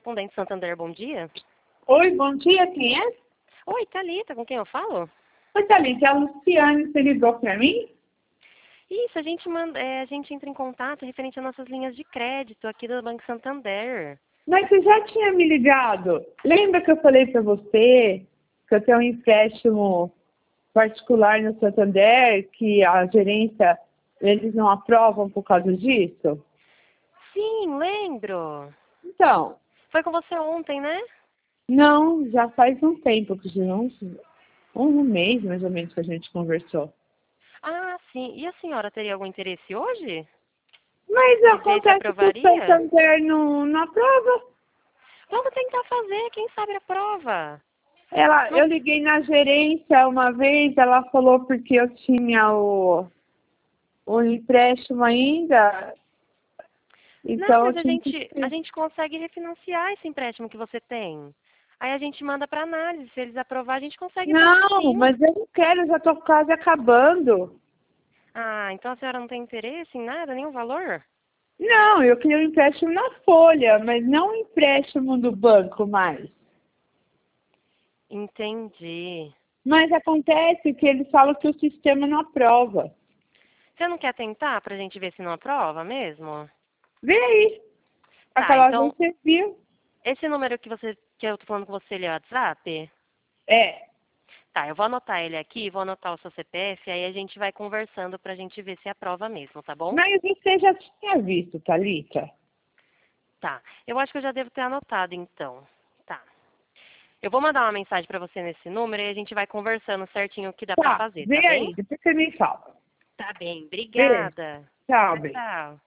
Correspondente Santander, bom dia. Oi, bom dia, quem é? Oi, Thalita, com quem eu falo? Oi, Thalita, é a Luciane, você ligou para mim? Isso, a gente entra em contato referente às nossas linhas de crédito aqui do Banco Santander. Mas você já tinha me ligado. Lembra que eu falei para você que eu tenho um empréstimo particular no Santander, que a gerência, eles não aprovam por causa disso? Sim, lembro. Então, Foi com você ontem, né? não, já faz um tempo, que já um mês mais ou menos que a gente conversou. Ah, sim. E a senhora teria algum interesse hoje? Mas De ver se acontece que o aprovaria? Santander não aprova. Vamos tentar fazer, quem sabe a prova. Eu liguei na gerência uma vez, ela falou porque eu tinha o empréstimo ainda, Não, então eu mas tinha que... a gente consegue refinanciar esse empréstimo que você tem. Aí a gente manda para análise. Se eles aprovar, a gente consegue fazer Não, sim. mas eu não quero, eu já estou quase acabando. Ah, então a senhora não tem interesse em nada, nenhum valor? Não, eu queria um empréstimo na Folha, mas não um empréstimo do banco mais. Entendi. Mas acontece que eles falam que o sistema não aprova. Você não quer tentar para a gente ver se não aprova mesmo? Vê aí, Tá, aquela vez então, você viu. esse número que eu tô falando com você, ele é o WhatsApp? É. Tá, eu vou anotar ele aqui, vou anotar o seu CPF, aí a gente vai conversando pra gente ver se aprova mesmo, tá bom? Mas você já tinha visto, Thalita? Tá, eu acho que eu já devo ter anotado então. Tá. Eu vou mandar uma mensagem pra você nesse número e a gente vai conversando certinho o que dá pra Tá, fazer, vê tá bem? aí, depois você me fala. Tá bem, Beijo. obrigada. Tchau, Tchau, beijo. tchau.